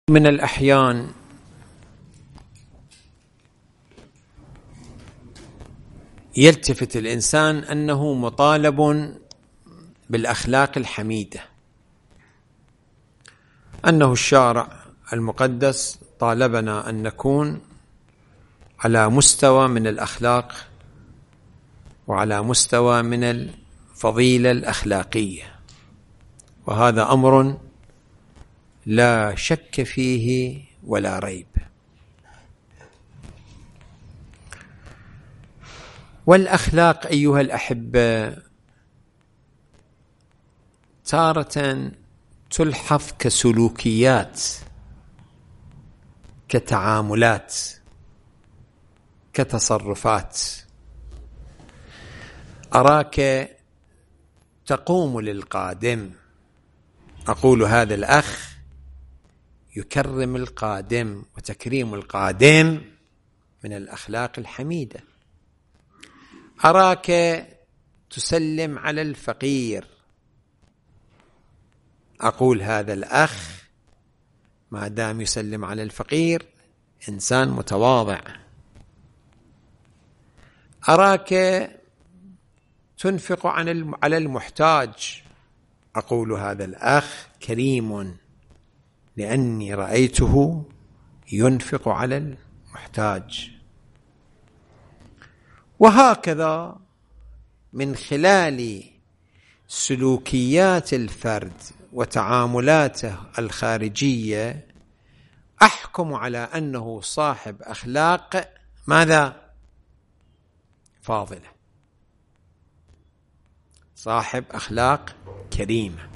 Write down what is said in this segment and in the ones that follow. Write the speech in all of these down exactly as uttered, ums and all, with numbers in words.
من الأحيان يلتفت الإنسان أنه مطالب بالأخلاق الحميدة، أنه الشارع المقدس طالبنا أن نكون على مستوى من الأخلاق وعلى مستوى من الفضيلة الأخلاقية، وهذا أمر لا شك فيه ولا ريب. والأخلاق أيها الأحبة تارة تلحظ كسلوكيات، كتعاملات، كتصرفات. أراك تقوم للقادم، أقول هذا الأخ يكرم القادم، وتكريم القادم من الأخلاق الحميدة. أراك تسلم على الفقير، أقول هذا الأخ ما دام يسلم على الفقير إنسان متواضع. أراك تنفق على المحتاج، أقول هذا الأخ كريم لأني رأيته ينفق على المحتاج. وهكذا من خلال سلوكيات الفرد وتعاملاته الخارجية أحكم على أنه صاحب أخلاق ماذا؟ فاضلة، صاحب أخلاق كريمة.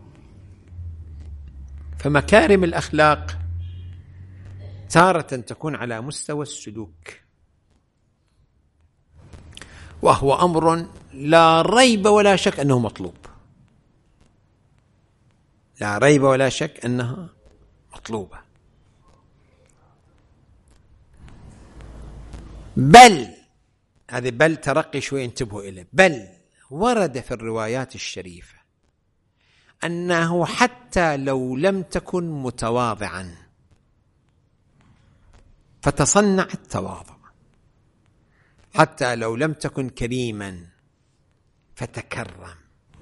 فمكارم الأخلاق تارة تكون على مستوى السلوك، وهو أمر لا ريب ولا شك أنه مطلوب، لا ريب ولا شك أنها مطلوبة. بل هذه بل ترقي شوي انتبهوا إليه، بل ورد في الروايات الشريفة أنه حتى لو لم تكن متواضعا فتصنع التواضع، حتى لو لم تكن كريما فتكرم،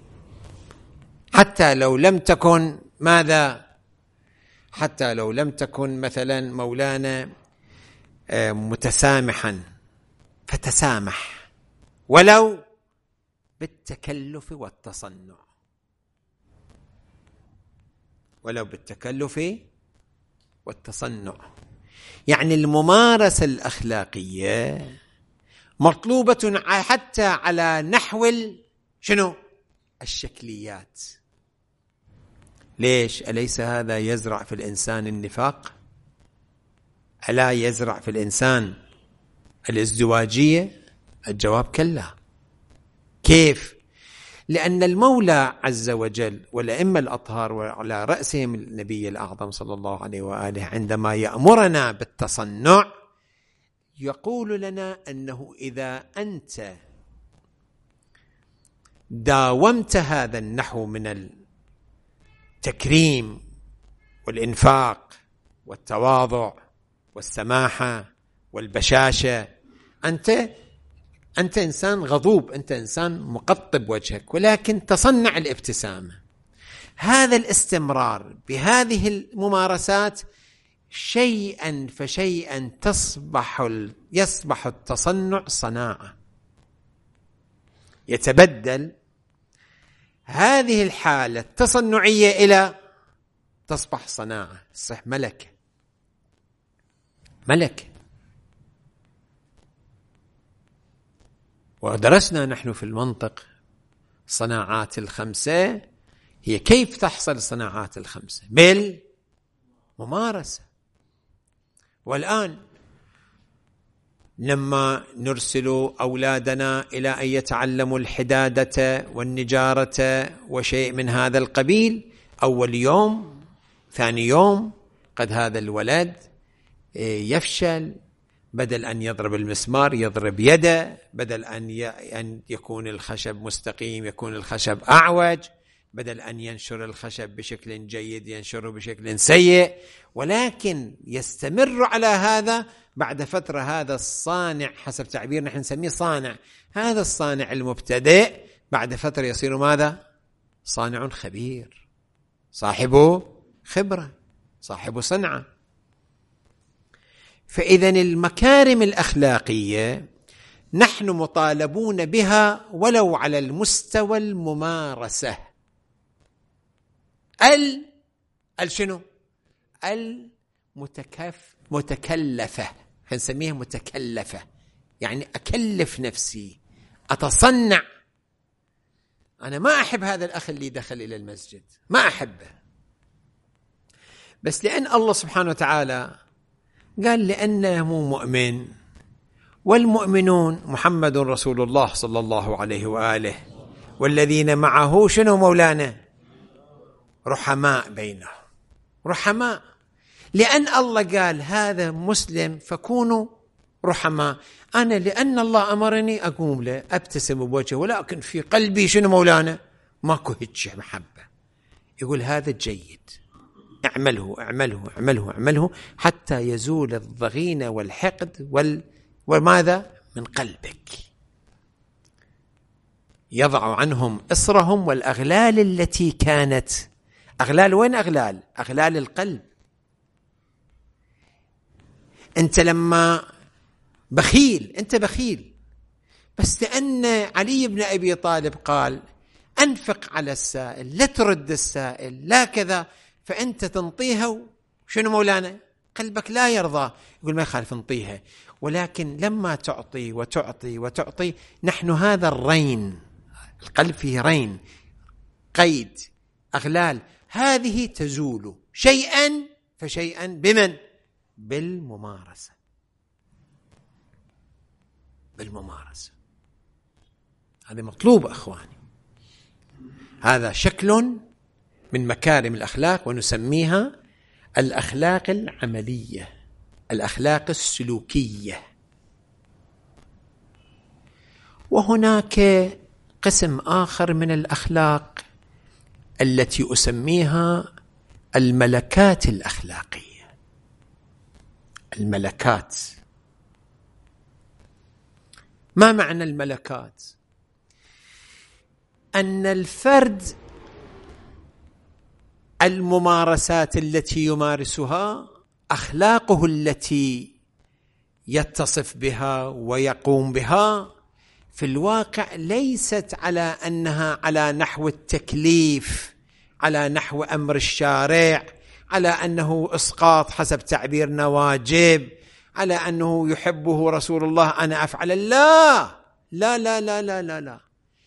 حتى لو لم تكن ماذا؟ حتى لو لم تكن مثلا مولانا متسامحا فتسامح، ولو بالتكلف والتصنع، ولو بالتكلف والتصنع. يعني الممارسة الأخلاقية مطلوبة حتى على نحو شنو؟ الشكليات. ليش؟ أليس هذا يزرع في الإنسان النفاق؟ ألا يزرع في الإنسان الازدواجية؟ الجواب كلا. كيف؟ لأن المولى عز وجل والأئمة الأطهار وعلى رأسهم النبي الأعظم صلى الله عليه وآله عندما يأمرنا بالتصنع يقول لنا أنه إذا أنت داومت هذا النحو من التكريم والإنفاق والتواضع والسماحة والبشاشة، أنت أنت إنسان غضوب، أنت إنسان مقطب وجهك، ولكن تصنع الابتسامة. هذا الاستمرار بهذه الممارسات شيئا فشيئا تصبح يصبح التصنع صناعة، يتبدل هذه الحالة التصنعية إلى تصبح صناعة، صح ملكة، ملكة. ودرسنا نحن في المنطق صناعات الخمسة، هي كيف تحصل الصناعات الخمسة؟ بالممارسة. والآن لما نرسل أولادنا إلى أن يتعلموا الحدادة والنجارة وشيء من هذا القبيل، أول يوم ثاني يوم قد هذا الولد يفشل، بدل أن يضرب المسمار يضرب يده، بدل أن يكون الخشب مستقيم يكون الخشب أعوج، بدل أن ينشر الخشب بشكل جيد ينشره بشكل سيء، ولكن يستمر على هذا. بعد فترة هذا الصانع، حسب تعبير نحن نسميه صانع، هذا الصانع المبتدئ بعد فترة يصير ماذا؟ صانع خبير، صاحب خبرة، صاحب صنعة. فإذن المكارم الأخلاقية نحن مطالبون بها ولو على المستوى الممارسة. ال الشنو؟ المتكف متكلفة، نسميها متكلفة، يعني أكلف نفسي، أتصنع. أنا ما أحب هذا الأخ اللي دخل إلى المسجد، ما أحبه، بس لأن الله سبحانه وتعالى قال لأنه مؤمن، والمؤمنون محمد رسول الله صلى الله عليه وآله والذين معه شنو مولانا؟ رحماء بينهم، رحماء. لأن الله قال هذا مسلم فكونوا رحماء. أنا لأن الله أمرني أقوم له أبتسم بوجهه، ولكن في قلبي شنو مولانا؟ ماكو هيك محبة. يقول هذا جيد، اعمله اعمله اعمله اعمله حتى يزول الضغينة والحقد وال... وماذا؟ من قلبك. يضع عنهم إصرهم والأغلال التي كانت. أغلال وين أغلال؟ أغلال القلب. أنت لما بخيل، أنت بخيل، بس لأن علي بن أبي طالب قال أنفق على السائل، لا ترد السائل، لا كذا، فأنت تنطيها شنو مولانا؟ قلبك لا يرضى. يقول ما يخالف انطيها، ولكن لما تعطي وتعطي وتعطي، نحن هذا الرين، القلب فيه رين، قيد، أغلال، هذه تزول شيئا فشيئا. بمن؟ بالممارسة، بالممارسة. هذا مطلوب أخواني. هذا شكل من مكارم الأخلاق، ونسميها الأخلاق العملية، الأخلاق السلوكية. وهناك قسم آخر من الأخلاق التي أسميها الملكات الأخلاقية. الملكات، ما معنى الملكات؟ أن الفرد الممارسات التي يمارسها، أخلاقه التي يتصف بها ويقوم بها، في الواقع ليست على أنها على نحو التكليف، على نحو أمر الشارع، على أنه إسقاط حسب تعبيرنا واجب، على أنه يحبه رسول الله أنا أفعل. لا لا لا لا لا لا, لا.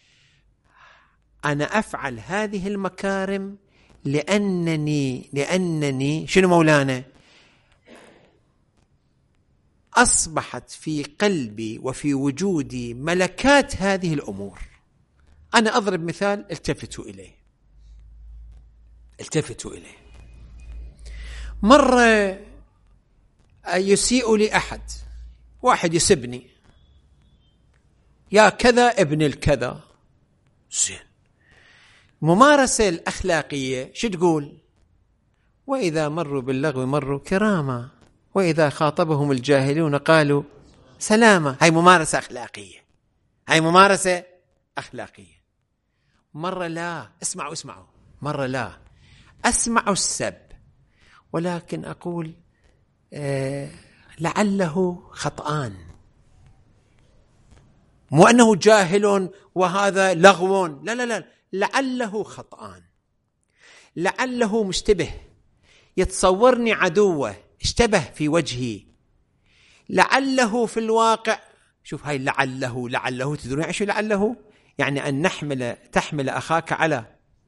أنا أفعل هذه المكارم لأنني لأنني شنو مولانا؟ أصبحت في قلبي وفي وجودي ملكات هذه الأمور. أنا أضرب مثال، التفتوا إليه، التفتوا إليه. مرة يسيء لي أحد، واحد يسبني، يا كذا ابن الكذا، زين. ممارسة الأخلاقية شو تقول؟ وإذا مروا باللغو مروا كراما، وإذا خاطبهم الجاهلون قالوا سلاما. هاي ممارسة أخلاقية، هاي ممارسة أخلاقية. مرة لا، اسمعوا اسمعوا، مرة لا أسمع السب، ولكن أقول آه لعله خطآن، مو أنه جاهل وهذا لغو، لا لا لا، لعله خطآن، لعله مشتبه، يتصورني عدوه، اشتبه في وجهي، لعله في الواقع. شوف هاي لعله، لعله تدرون ايش لعله؟ يعني أن نحمل تحمل أخاك على،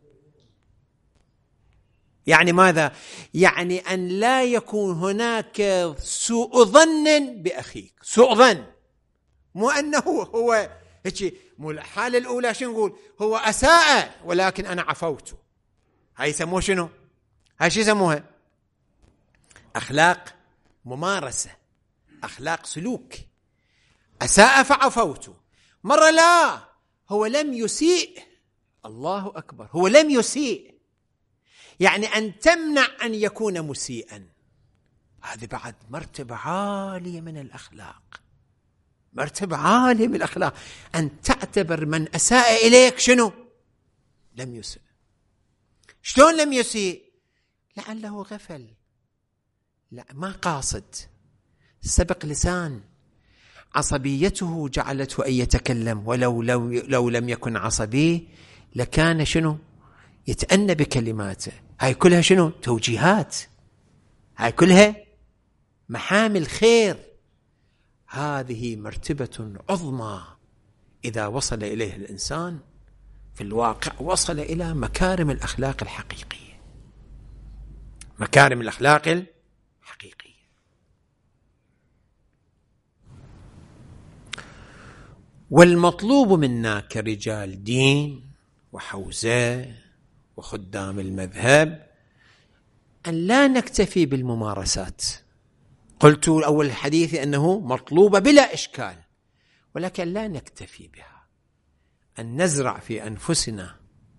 يعني ماذا؟ يعني أن لا يكون هناك سوء ظن بأخيك، سوء ظن، مو أنه هو هيك. مو الحالة الأولى شو نقول؟ هو أساء ولكن أنا عفوت. هاي يسموه شنو؟ هاي شو يسموها؟ أخلاق ممارسة، أخلاق سلوك. أساء فعفوت. مرة لا، هو لم يسيء الله أكبر، هو لم يسيء، يعني أن تمنع أن يكون مسيئا، هذه بعد مرتبة عالية من الأخلاق، مرتبة عالية من الأخلاق، أن تعتبر من أساء إليك شنو؟ لم يسيء. شلون لم يسيء؟ لعله غفل، لا ما قاصد، سبق لسان، عصبيته جعلته أن يتكلم، ولو لو, لو لم يكن عصبي لكان شنو؟ يتأنى بكلماته. هاي كلها شنو؟ توجيهات، هاي كلها محامل خير. هذه مرتبة عظمى إذا وصل إليه الإنسان في الواقع وصل إلى مكارم الأخلاق الحقيقية، مكارم الأخلاق الحقيقية. والمطلوب منا كرجال دين وحوزة وخدام المذهب أن لا نكتفي بالممارسات. قلت أول الحديث أنه مطلوبة بلا إشكال، ولكن لا نكتفي بها، أن نزرع في أنفسنا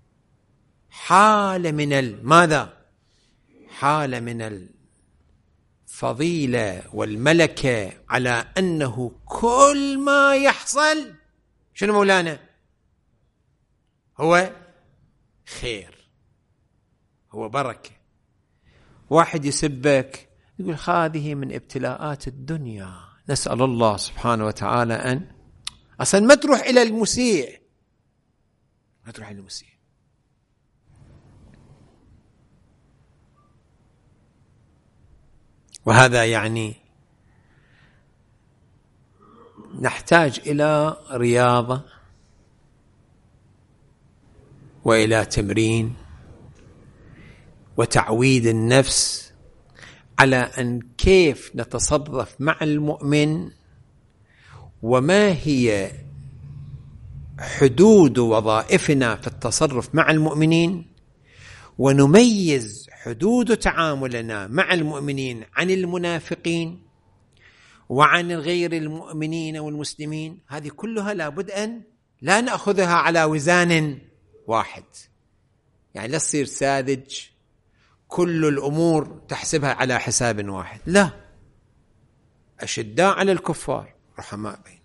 حالة من ماذا؟ حالة من الفضيلة والملكة، على أنه كل ما يحصل شنو مولانا؟ هو خير، هو بركة. واحد يسبك يقول هذه من ابتلاءات الدنيا، نسأل الله سبحانه وتعالى أن أصلا ما تروح إلى المسيء، ما تروح إلى المسيء. وهذا يعني نحتاج إلى رياضة وإلى تمرين وتعويد النفس على أن كيف نتصرف مع المؤمن، وما هي حدود وظائفنا في التصرف مع المؤمنين، ونميز حدود تعاملنا مع المؤمنين عن المنافقين وعن غير المؤمنين والمسلمين. هذه كلها لابد أن لا نأخذها على وزان واحد، يعني لا تصير ساذج كل الأمور تحسبها على حساب واحد، لا، أشداء على الكفار رحماء بينهم.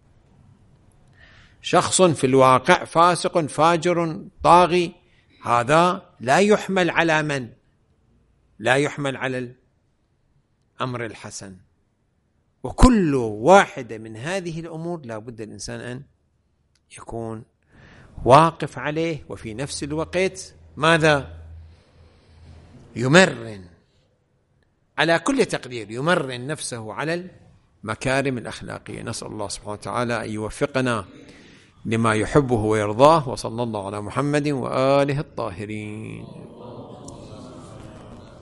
شخص في الواقع فاسق فاجر طاغي، هذا لا يحمل على من؟ لا يحمل على الأمر الحسن. وكل واحدة من هذه الأمور لا بد الإنسان أن يكون واقف عليه، وفي نفس الوقت ماذا؟ يمرن على كل تقدير، يمرن نفسه على المكارم الأخلاقية. نسأل الله سبحانه وتعالى أن يوفقنا لما يحبه ويرضاه، وصلى الله على محمد وآله الطاهرين.